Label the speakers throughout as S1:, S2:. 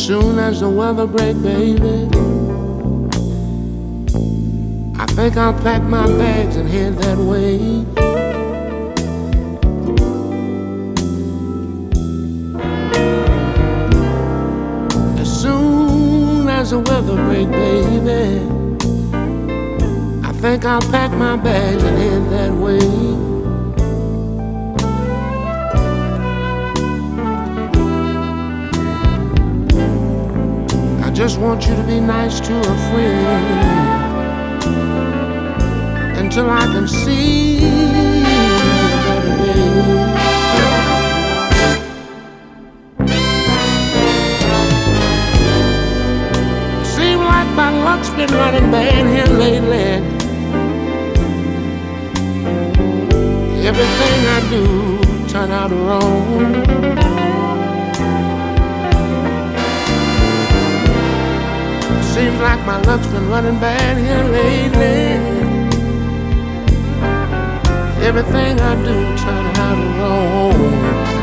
S1: Soon as the weather break, baby, I think I'll pack my bags and head that way. As soon as the weather break, baby, I think I'll pack my bags and head that way. I just want you to be nice to a friend until I can see a better day. Seems like my luck's been running bad here lately. Everything I do turn out wrong. Seems like my luck's been running bad here lately. Everything I do turn out wrong.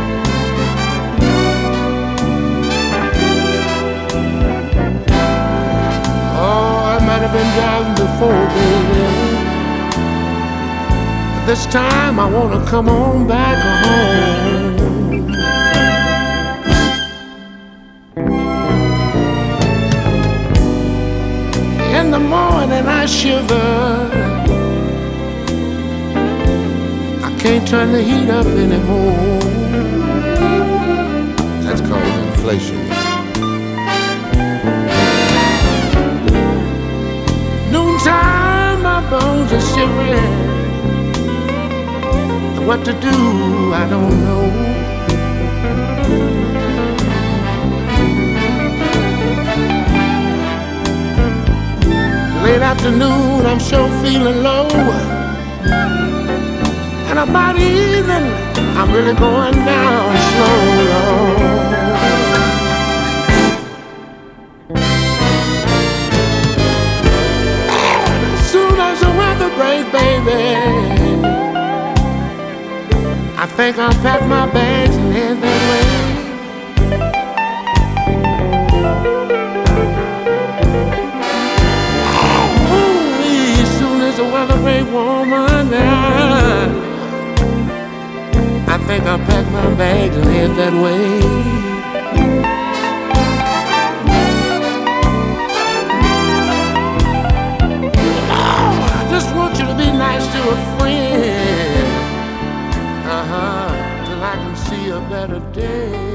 S1: Oh, I might have been driving before, baby, but this time I wanna come on back home. In the morning I shiver, I can't turn the heat up anymore. That's called inflation. Noontime my bones are shivering. What to do I don't know. Late afternoon, I'm sure feeling low. And about evening, I'm really going down slow. As soon as the weather break, baby, I think I'll pack my bags and head that way. The weather break warmer now, I think I'll pack my bags and head that way. Oh, I just want you to be nice to a friend, till I can see a better day.